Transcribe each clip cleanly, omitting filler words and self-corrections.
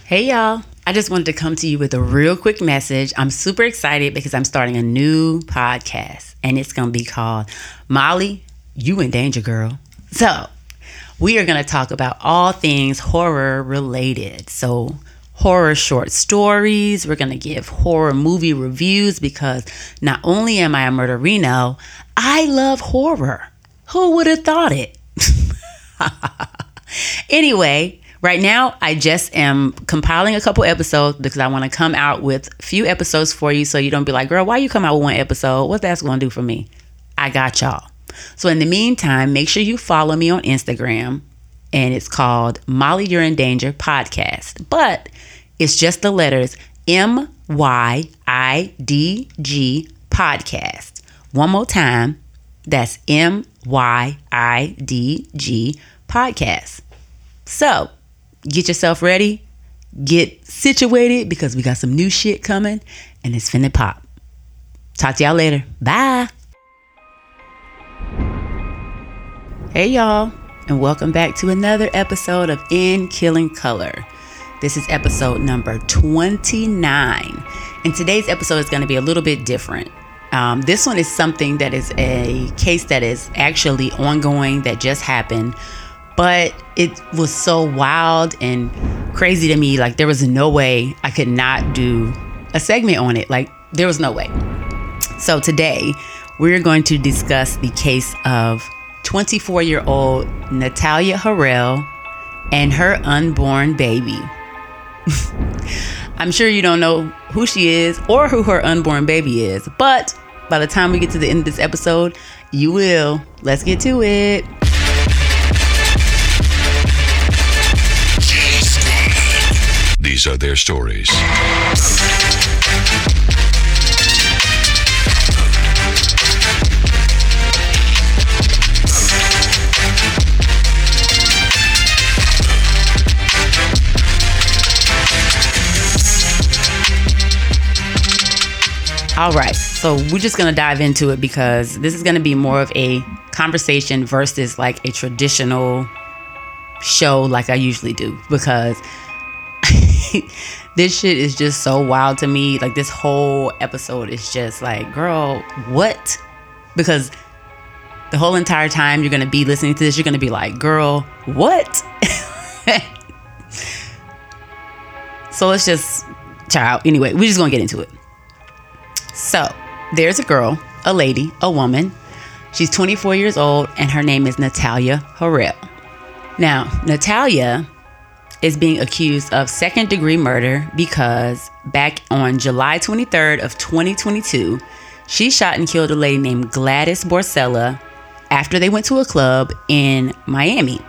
Hey y'all, I just wanted to come to you with a real quick message. I'm super excited because I'm starting a new podcast and it's going to be called Molly, You in Danger, Girl. So we are going to talk about all things horror related. So horror short stories, we're going to give horror movie reviews because not only am I a murderino, I love horror. Who would have thought it? Anyway, right now, I just am compiling a couple episodes because I want to come out with a few episodes for you so you don't be like, girl, why you come out with one episode? What's that going to do for me? I got y'all. So in the meantime, make sure you follow me on Instagram, and it's called Molly You're in Danger Podcast. But it's just the letters MYIDG Podcast. One more time, that's MYIDG Podcast. So get yourself ready, get situated because we got some new shit coming and it's finna pop. Talk to y'all later. Bye. Hey y'all, and welcome back to another episode of In Killing Color. This is episode number 29. And today's episode is going to be a little bit different. This one is something that is a case that is actually ongoing that just happened. But it was so wild and crazy to me. Like, there was no way I could not do a segment on it. Like, there was no way. So today, we're going to discuss the case of 24-year-old Natalia Harrell and her unborn baby. I'm sure you don't know who she is or who her unborn baby is. But by the time we get to the end of this episode, you will. Let's get to it. These are their stories. All right, so we're just going to dive into it because this is going to be more of a conversation versus like a traditional show like I usually do, because this shit is just so wild to me. Like, this whole episode is just like, girl, what? Because the whole entire time you're going to be listening to this, you're going to be like, girl, what? So let's just, child. Anyway, we're just going to get into it. So there's a girl, a lady, a woman. She's 24 years old and her name is Natalia Harrell. Now, Natalia is being accused of second-degree murder because back on July 23rd of 2022, she shot and killed a lady named Gladys Borcella after they went to a club in Miami.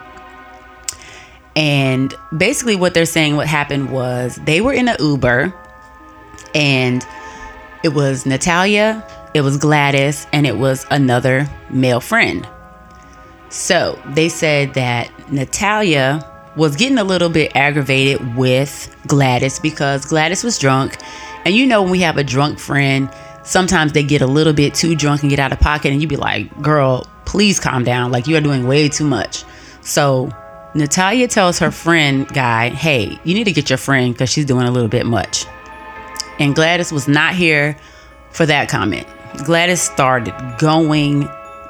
And basically what they're saying what happened was they were in an Uber, and it was Natalia, it was Gladys, and it was another male friend. So they said that Natalia was getting a little bit aggravated with Gladys because Gladys was drunk. And you know, when we have a drunk friend, sometimes they get a little bit too drunk and get out of pocket, and you be like, girl, please calm down. Like, you are doing way too much. So Natalia tells her friend guy, hey, you need to get your friend because she's doing a little bit much. And Gladys was not here for that comment. Gladys started going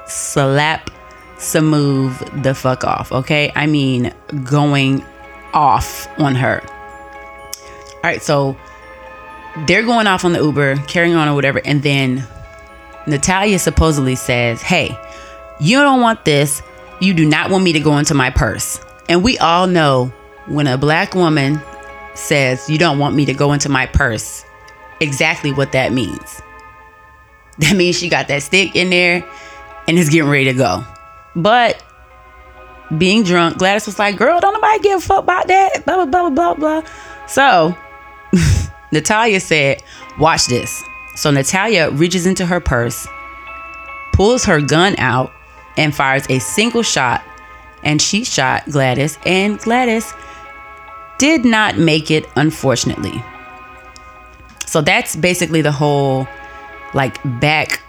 smooth the fuck off, okay? I mean, going off on her. All right, so they're going off on the Uber, carrying on or whatever, and then Natalia supposedly says, hey, you don't want this. You do not want me to go into my purse. And we all know when a black woman says, you don't want me to go into my purse, exactly what that means. That means she got that stick in there and is getting ready to go. But being drunk, Gladys was like, girl, don't nobody give a fuck about that. Blah, blah, blah, blah, blah. So Natalia said, watch this. So Natalia reaches into her purse, pulls her gun out, and fires a single shot. And she shot Gladys. And Gladys did not make it, unfortunately. So that's basically the whole back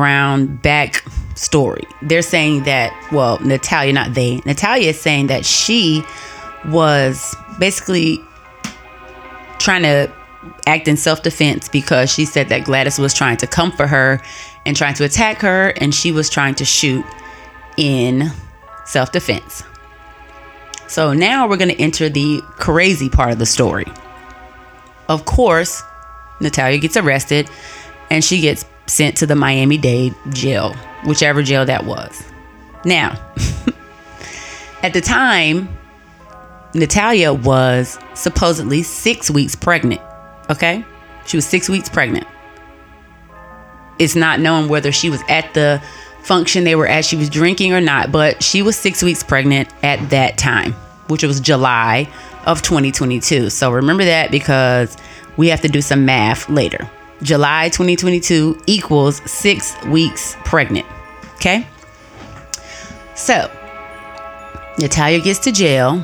story. They're saying that, well, Natalia, not they. Natalia is saying that she was basically trying to act in self-defense because she said that Gladys was trying to comfort her and trying to attack her, and she was trying to shoot in self-defense. So now we're going to enter the crazy part of the story. Of course, Natalia gets arrested and she gets sent to the Miami-Dade jail, whichever jail that was. Now, at the time, Natalia was supposedly 6 weeks pregnant. Okay? She was 6 weeks pregnant. It's not known whether she was at the function they were at, she was drinking or not, but she was 6 weeks pregnant at that time, which was July of 2022. So remember that, because we have to do some math later. July 2022 equals 6 weeks pregnant. Okay? So Natalia gets to jail,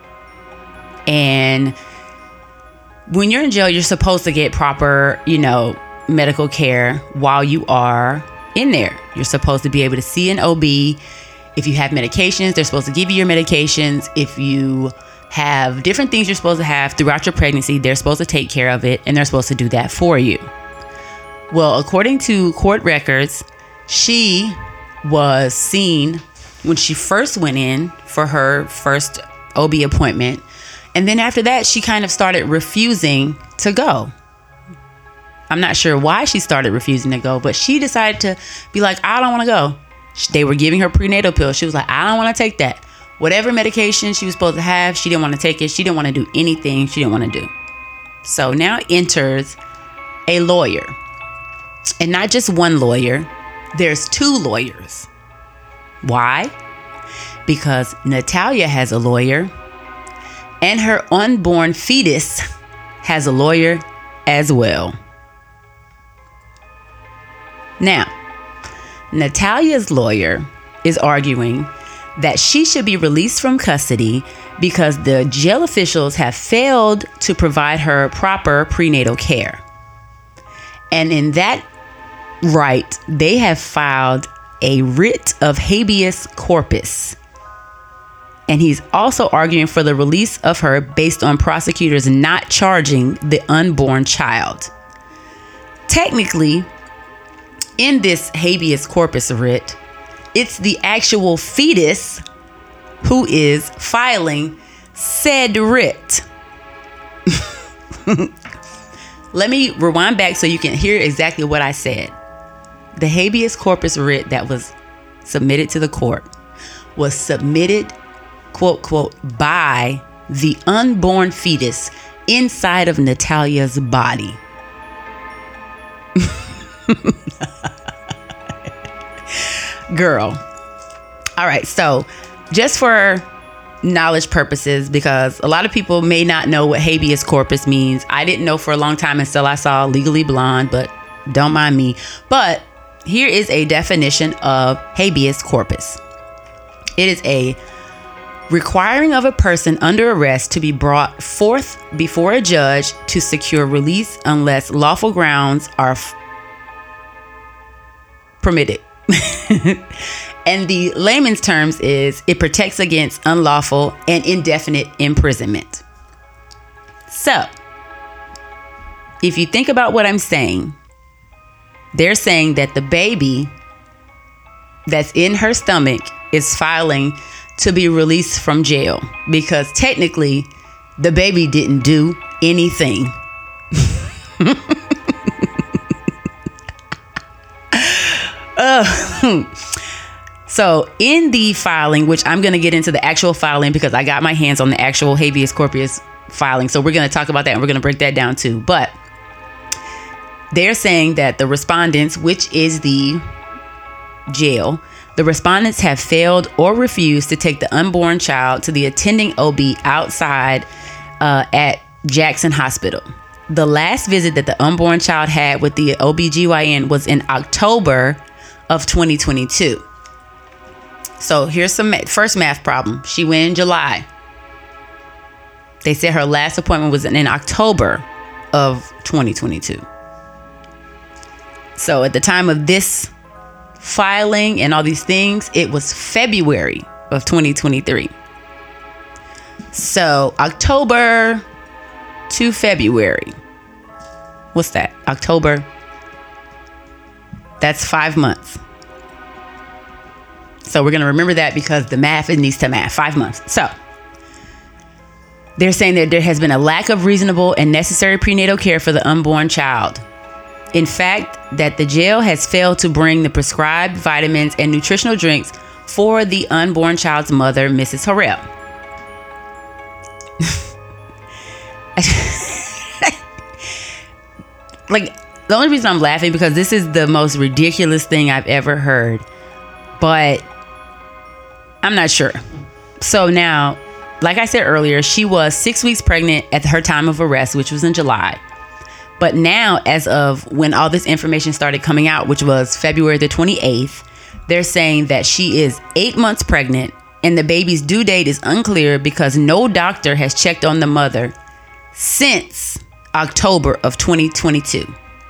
and when you're in jail, you're supposed to get proper, medical care while you are in there. You're supposed to be able to see an OB. If you have medications, they're supposed to give you your medications. If you have different things you're supposed to have throughout your pregnancy, they're supposed to take care of it, and they're supposed to do that for you. Well, according to court records, she was seen when she first went in for her first OB appointment. And then after that, she kind of started refusing to go. I'm not sure why she started refusing to go, but she decided to be like, I don't want to go. They were giving her prenatal pills. She was like, I don't want to take that. Whatever medication she was supposed to have, she didn't want to take it. She didn't want to do anything she didn't want to do. So now enters a lawyer. And not just one lawyer. There's two lawyers. Why? Because Natalia has a lawyer, and her unborn fetus has a lawyer as well. Now, Natalia's lawyer is arguing that she should be released from custody because the jail officials have failed to provide her proper prenatal care. And in that right, they have filed a writ of habeas corpus. And he's also arguing for the release of her based on prosecutors not charging the unborn child. Technically, in this habeas corpus writ, it's the actual fetus who is filing said writ. Let me rewind back so you can hear exactly what I said. The habeas corpus writ that was submitted to the court was submitted, quote, quote, by the unborn fetus inside of Natalia's body. Girl. All right. So just for knowledge purposes, because a lot of people may not know what habeas corpus means. I didn't know for a long time until I saw Legally Blonde, but don't mind me. But here is a definition of habeas corpus. It is a requiring of a person under arrest to be brought forth before a judge to secure release unless lawful grounds are permitted. And the layman's terms is it protects against unlawful and indefinite imprisonment. So, if you think about what I'm saying, they're saying that the baby that's in her stomach is filing to be released from jail because technically the baby didn't do anything. So in the filing, which I'm going to get into the actual filing because I got my hands on the actual habeas corpus filing. So we're going to talk about that and we're going to break that down too. But they're saying that the respondents, which is the jail, the respondents have failed or refused to take the unborn child to the attending OB outside at Jackson Hospital. The last visit that the unborn child had with the OBGYN was in October of 2022. So here's some first math problem. She went in July. They said her last appointment was in October of 2022. So at the time of this filing and all these things, it was February of 2023. So October, to February. What's that? October. That's 5 months. So we're going to remember that because the math, it needs to math. 5 months. So they're saying that there has been a lack of reasonable and necessary prenatal care for the unborn child. In fact, that the jail has failed to bring the prescribed vitamins and nutritional drinks for the unborn child's mother, Mrs. Harrell. Like, the only reason I'm laughing because this is the most ridiculous thing I've ever heard, but I'm not sure. So now, like I said earlier, she was 6 weeks pregnant at her time of arrest, which was in July. But now, as of when all this information started coming out, which was February the 28th, they're saying that she is 8 months pregnant and the baby's due date is unclear because no doctor has checked on the mother since October of 2022.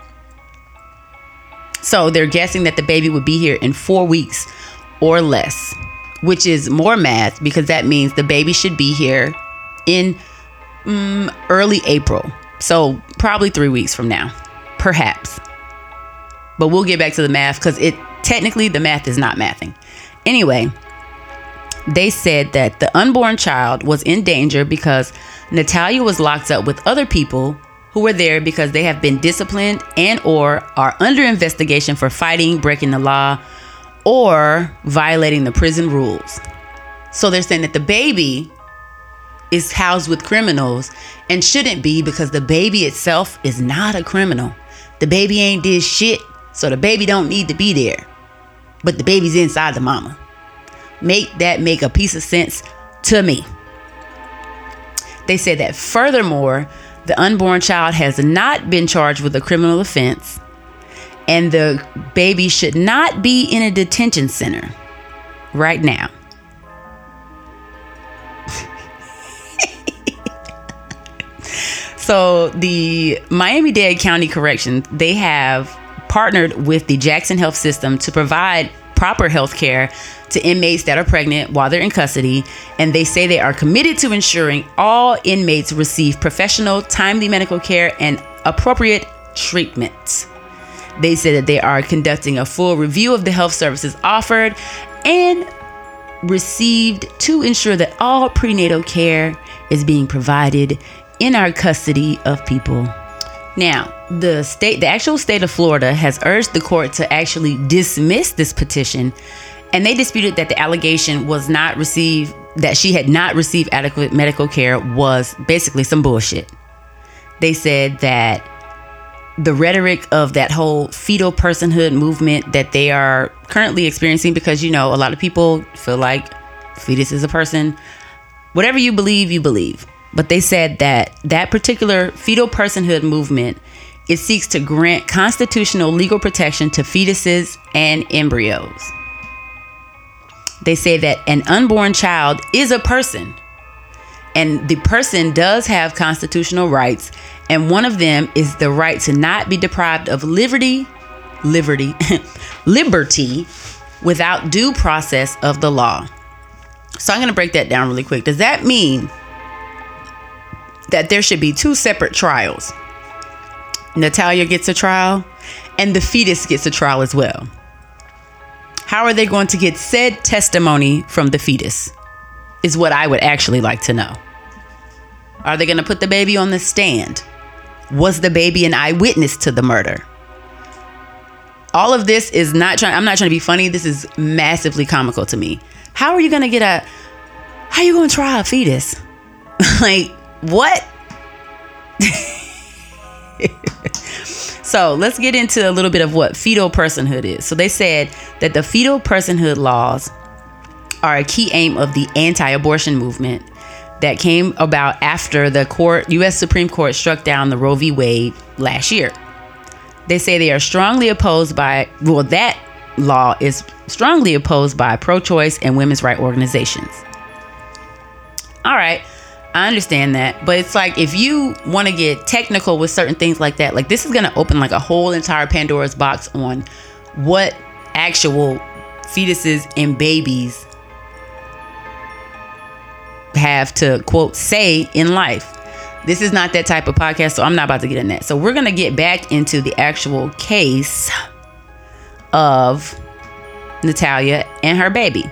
So they're guessing that the baby would be here in 4 weeks or less, which is more math because that means the baby should be here in early April. So probably 3 weeks from now, perhaps. But we'll get back to the math because technically the math is not mathing. Anyway, they said that the unborn child was in danger because Natalia was locked up with other people who were there because they have been disciplined and or are under investigation for fighting, breaking the law, or violating the prison rules. So they're saying that the baby is housed with criminals and shouldn't be because the baby itself is not a criminal. The baby ain't did shit, so the baby don't need to be there. But the baby's inside the mama. Make a piece of sense to me. They said that furthermore, the unborn child has not been charged with a criminal offense, and the baby should not be in a detention center right now. So the Miami-Dade County Corrections, they have partnered with the Jackson Health System to provide proper health care to inmates that are pregnant while they're in custody. And they say they are committed to ensuring all inmates receive professional, timely medical care and appropriate treatment. They said that they are conducting a full review of the health services offered and received to ensure that all prenatal care is being provided in our custody of people. Now, the actual state of Florida has urged the court to actually dismiss this petition, and they disputed that the allegation that she had not received adequate medical care was basically some bullshit. They said that the rhetoric of that whole fetal personhood movement that they are currently experiencing, because, a lot of people feel like fetus is a person, whatever you believe, you believe. But they said that particular fetal personhood movement, it seeks to grant constitutional legal protection to fetuses and embryos. They say that an unborn child is a person, and the person does have constitutional rights, and one of them is the right to not be deprived of liberty without due process of the law. So I'm going to break that down really quick. Does that mean that there should be two separate trials? Natalia gets a trial and the fetus gets a trial as well. How are they going to get said testimony from the fetus is what I would actually like to know. Are they going to put the baby on the stand? Was the baby an eyewitness to the murder? All of this is I'm not trying to be funny. This is massively comical to me. How are you going to how are you going to try a fetus? Like, what? So let's get into a little bit of what fetal personhood is. So they said that the fetal personhood laws are a key aim of the anti-abortion movement that came about after the U.S. Supreme Court struck down the Roe v. Wade last year. They say they are strongly opposed that law is strongly opposed by pro-choice and women's rights organizations. All right. I understand that, but it's like, if you want to get technical with certain things like that, like, this is going to open like a whole entire Pandora's box on what actual fetuses and babies have to, quote, say in life. this is not that type of podcast, so I'm not about to get in that. So we're going to get back into the actual case of Natalia and her baby.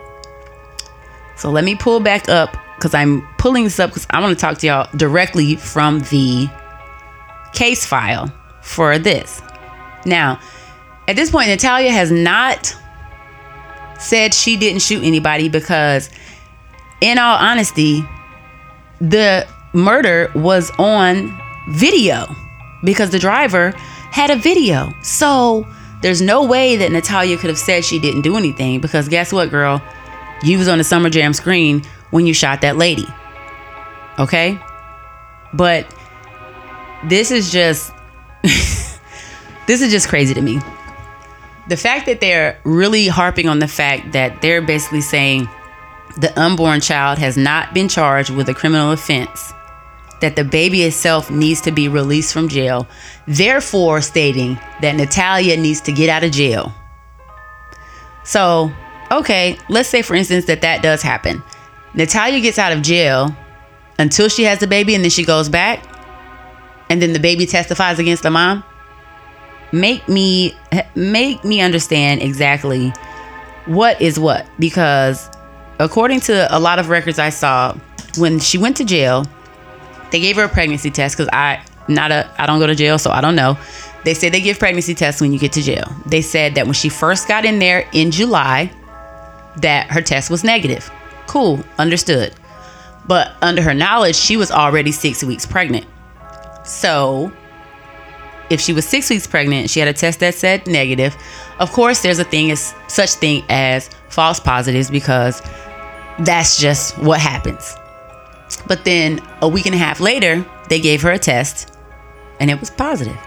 So let me pull back up, because I'm pulling this up because I want to talk to y'all directly from the case file for this. Now, at this point, Natalia has not said she didn't shoot anybody, because in all honesty, the murder was on video because the driver had a video. So there's no way that Natalia could have said she didn't do anything, because guess what, girl? You was on the Summer Jam screen when you shot that lady. Okay? But this is just this is just crazy to me. The fact that they're really harping on the fact that they're basically saying the unborn child has not been charged with a criminal offense, that the baby itself needs to be released from jail, therefore stating that Natalia needs to get out of jail. So, okay, let's say for instance that does happen. Natalia gets out of jail until she has the baby, and then she goes back, and then the baby testifies against the mom. Make me understand exactly what is what, because according to a lot of records I saw, when she went to jail, they gave her a pregnancy test, because I don't go to jail, so I don't know. They said they give pregnancy tests when you get to jail. They said that when she first got in there in July, that her test was negative. Cool, understood. But under her knowledge, she was already 6 weeks pregnant. So if she was 6 weeks pregnant, she had a test that said negative. Of course, there's such thing as false positives, because that's just what happens. But then a week and a half later, they gave her a test and it was positive.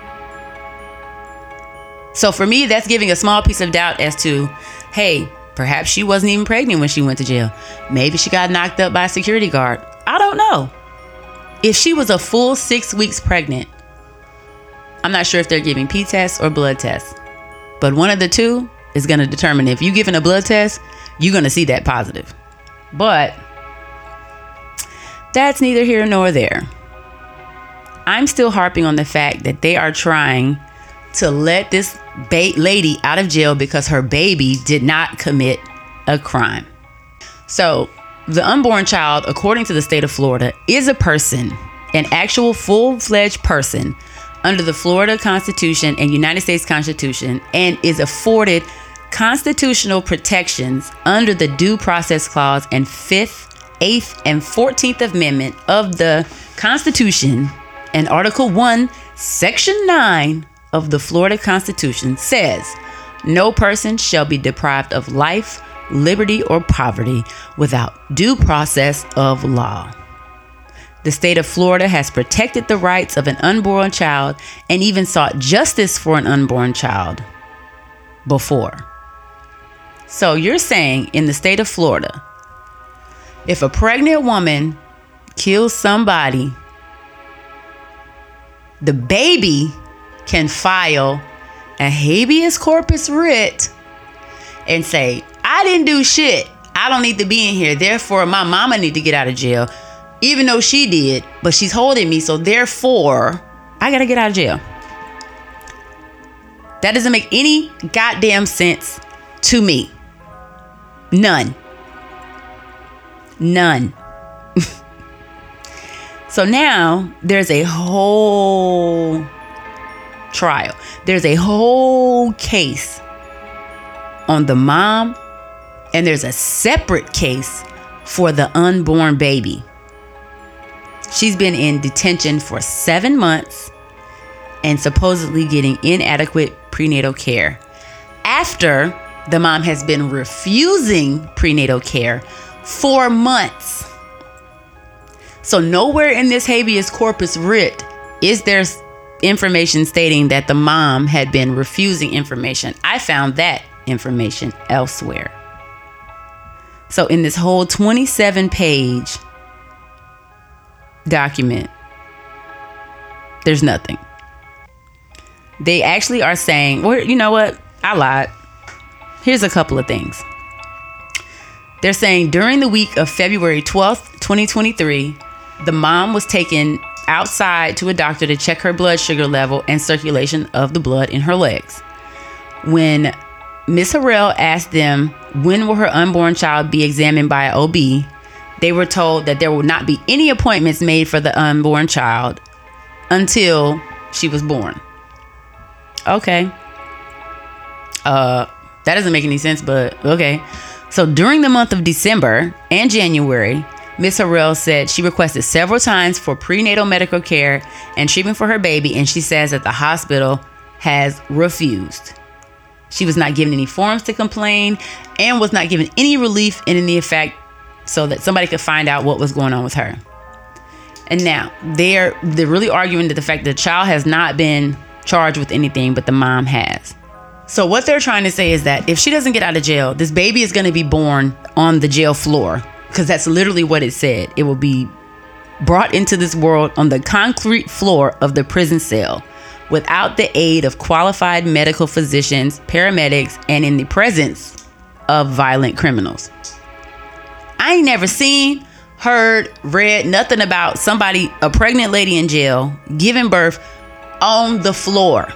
So for me, that's giving a small piece of doubt as to, hey, perhaps she wasn't even pregnant when she went to jail. Maybe she got knocked up by a security guard. I don't know. If she was a full 6 weeks pregnant, I'm not sure if they're giving pee tests or blood tests, but one of the two is going to determine. If you're giving a blood test, you're going to see that positive. But that's neither here nor there. I'm still harping on the fact that they are trying to let this lady out of jail because her baby did not commit a crime. So the unborn child, according to the state of Florida, is a person, an actual full-fledged person under the Florida Constitution and United States Constitution, and is afforded constitutional protections under the Due Process Clause and 5th, 8th, and 14th Amendment of the Constitution. And Article 1, Section 9 of the Florida Constitution says, no person shall be deprived of life, liberty, or property without due process of law. The state of Florida has protected the rights of an unborn child and even sought justice for an unborn child before. So you're saying in the state of Florida, if a pregnant woman kills somebody, the baby can file a habeas corpus writ and say, I didn't do shit. I don't need to be in here. Therefore, my mama need to get out of jail. Even though she did, but she's holding me. So therefore, I got to get out of jail. That doesn't make any goddamn sense to me. None. So now there's a whole trial. There's a whole case on the mom, and there's a separate case for the unborn baby. She's been in detention for 7 months and supposedly getting inadequate prenatal care after the mom has been refusing prenatal care for months. So nowhere in this habeas corpus writ is there information stating that the mom had been refusing information. I found that information elsewhere. So in this whole 27-page document, there's nothing. They actually are saying, well, you know what? I lied. Here's a couple of things. They're saying during the week of February 12th, 2023, the mom was taken outside to a doctor to check her blood sugar level and circulation of the blood in her legs. When Miss Harrell asked them when will her unborn child be examined by an OB, they were told that there will not be any appointments made for the unborn child until she was born. Okay. That doesn't make any sense, but okay. So during the month of December and January, Miss Harrell said she requested several times for prenatal medical care and treatment for her baby, and she says that the hospital has refused. She was not given any forms to complain and was not given any relief in any effect so that somebody could find out what was going on with her. And now they're really arguing that the fact that the child has not been charged with anything, but the mom has. So what they're trying to say is that if she doesn't get out of jail, this baby is going to be born on the jail floor, because that's literally what it said. It will be brought into this world on the concrete floor of the prison cell without the aid of qualified medical physicians, paramedics, and in the presence of violent criminals. I ain't never seen, heard, read nothing about somebody, a pregnant lady in jail, giving birth on the floor.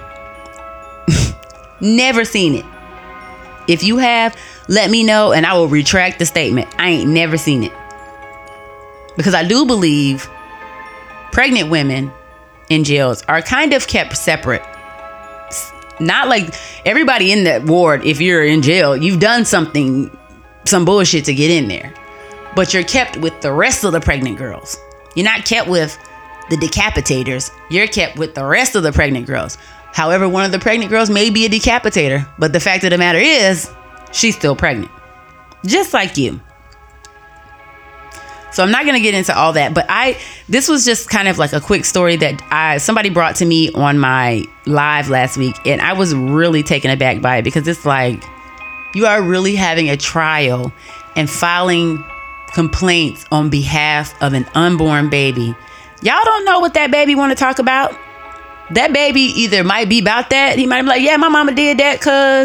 Never seen it. If you have, let me know and I will retract the statement. I ain't never seen it. Because I do believe pregnant women in jails are kind of kept separate. Not like everybody in that ward, if you're in jail, you've done some bullshit to get in there. But you're kept with the rest of the pregnant girls. You're not kept with the decapitators. You're kept with the rest of the pregnant girls. However, one of the pregnant girls may be a decapitator, but the fact of the matter is, she's still pregnant. Just like you. So I'm not going to get into all that, but this was just kind of like a quick story that somebody brought to me on my live last week, and I was really taken aback by it, because it's like, you are really having a trial and filing complaints on behalf of an unborn baby. Y'all don't know what that baby want to talk about. That baby either might be about that. He might be like, yeah, my mama did that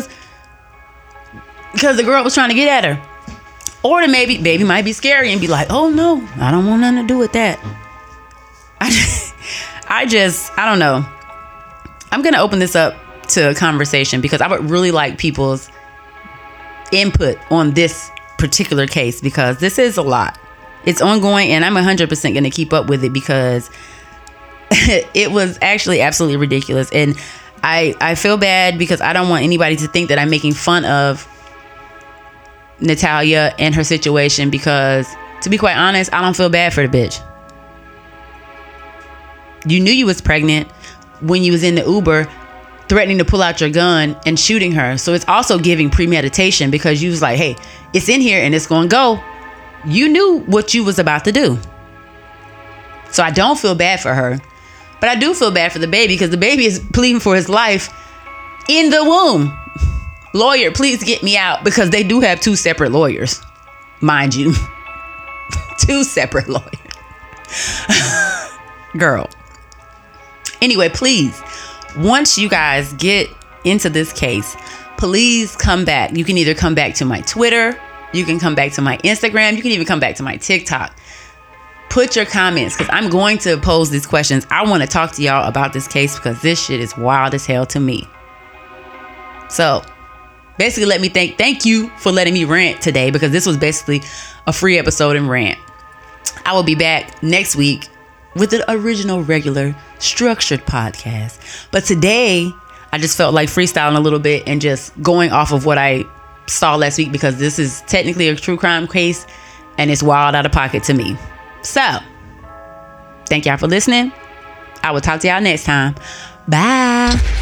because the girl was trying to get at her. Or the baby might be scary and be like, oh no, I don't want nothing to do with that. I don't know. I'm going to open this up to a conversation because I would really like people's input on this particular case, because this is a lot. It's ongoing and I'm 100% going to keep up with it, because it was actually absolutely ridiculous. And I feel bad because I don't want anybody to think that I'm making fun of Natalia and her situation, because to be quite honest, I don't feel bad for the bitch. You knew you was pregnant when you was in the Uber threatening to pull out your gun and shooting her. So it's also giving premeditation, because you was like, hey, it's in here and it's going to go. You knew what you was about to do. So I don't feel bad for her, but I do feel bad for the baby, because the baby is pleading for his life in the womb. Lawyer, please get me out, because they do have 2 separate lawyers, mind you. 2 separate lawyers. Girl. Anyway, please, once you guys get into this case, please come back. You can either come back to my Twitter, you can come back to my Instagram, you can even come back to my TikTok. Put your comments, because I'm going to pose these questions. I want to talk to y'all about this case, because this shit is wild as hell to me. So basically, let me thank you for letting me rant today, because this was basically a free episode and rant. I will be back next week with an original, regular, structured podcast. But today, I just felt like freestyling a little bit and just going off of what I saw last week, because this is technically a true crime case and it's wild out of pocket to me. So, thank y'all for listening. I will talk to y'all next time. Bye.